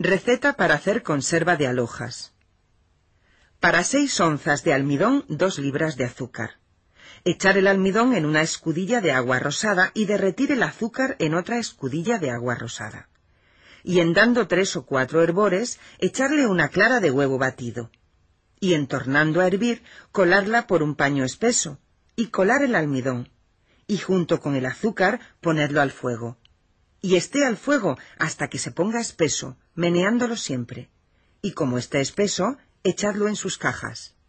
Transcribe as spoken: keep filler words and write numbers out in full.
Receta para hacer conserva de alojas. Para seis onzas de almidón, dos libras de azúcar. Echar el almidón en una escudilla de agua rosada y derretir el azúcar en otra escudilla de agua rosada. Y en dando tres o cuatro hervores, echarle una clara de huevo batido. Y en tornando a hervir, colarla por un paño espeso, y colar el almidón. Y junto con el azúcar, ponerlo al fuego. Y esté al fuego hasta que se ponga espeso, meneándolo siempre. Y como esté espeso, echadlo en sus cajas.